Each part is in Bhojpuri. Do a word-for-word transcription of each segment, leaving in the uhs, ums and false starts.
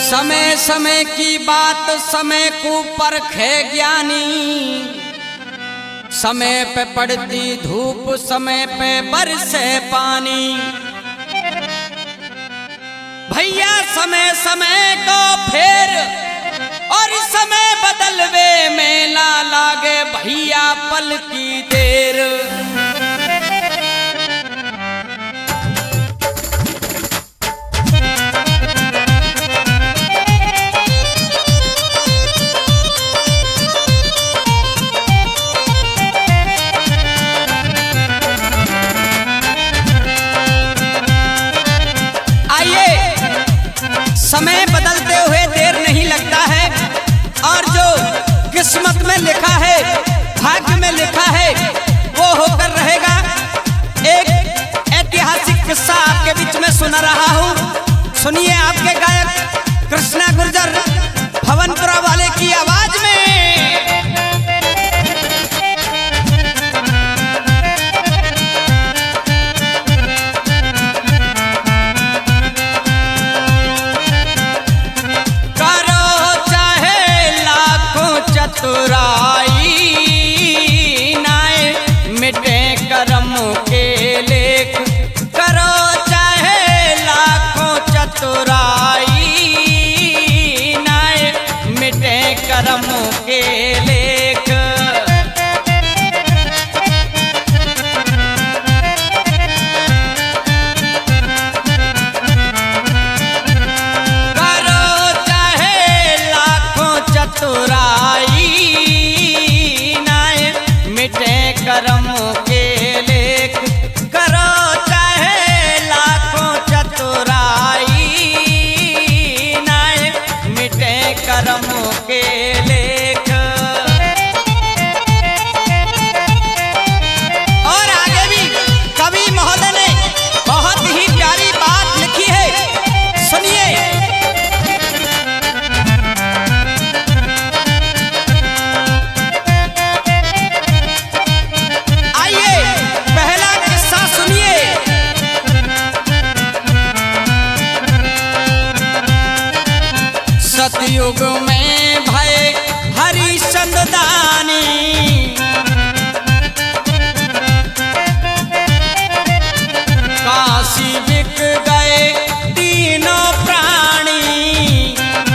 समय समय की बात समय को परखे ज्ञानी, समय पे पड़ती धूप समय पे बरसे पानी। भैया समय समय को फेर और समय बदलवे में ना लागे भैया पल की देर। समय बदलते हुए देर नहीं लगता है और जो किस्मत में लिखा है भाग्य में लिखा है वो होकर रहेगा। एक ऐतिहासिक किस्सा आपके बीच में सुना रहा हूँ, सुनिए आपके गायक कृष्णा गुर्जर भवनपुरा वाले की आवाज में। चतुराई नाय मिटे कर्म के लेख, करो चाहे लाखों चतुराई नाय मिटे कर्म के लेख। करो चाहे लाखों चतुराई मिटे कर्म के लेख, करो चाहे लाखों चतुराई नाय मिटे कर्म के लेख। और आगे भी कवि महोदय ने बहुत ही प्यारी बात लिखी है, सुनिए। सतयुग में भय हरिश्चंद्र दानी, काशी बिक गए तीनों प्राणी।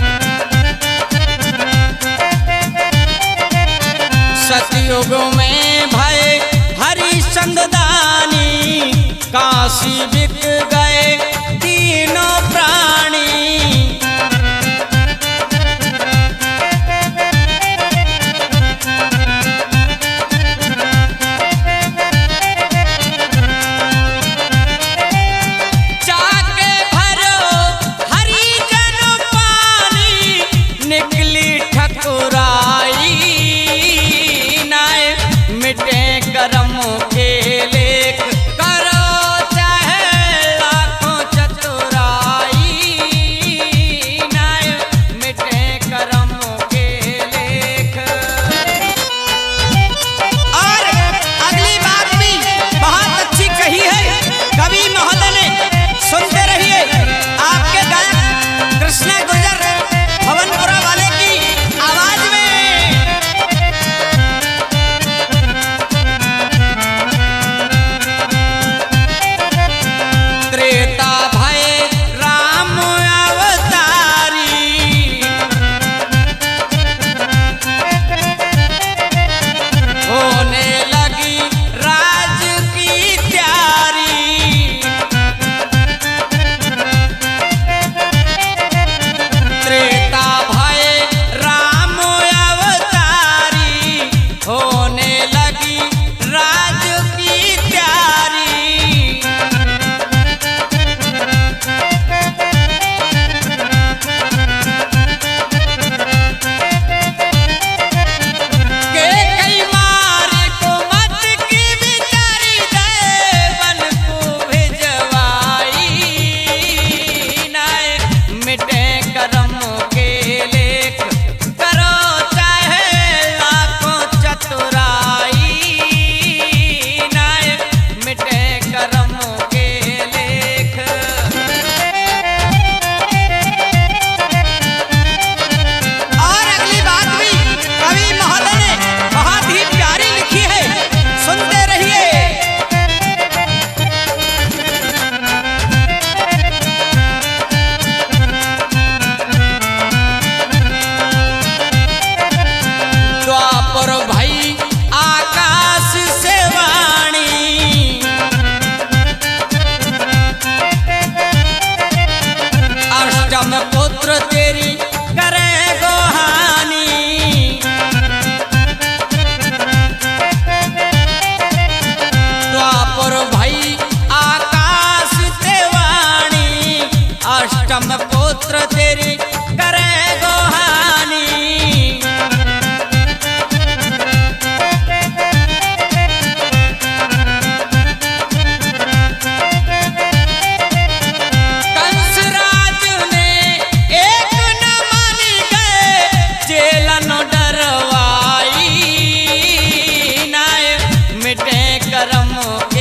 सतयुग में भय हरिश्चंद्र दानी, काशी बिक गए तीनों प्राणी। मिटे कर्म के लेख, करो चाहे लाखों चतुराई गौतम पुत्र तेरी करे गोहानी। कंसराज ने एक न मानी गए जेलन डरवाई नाय मिटे करम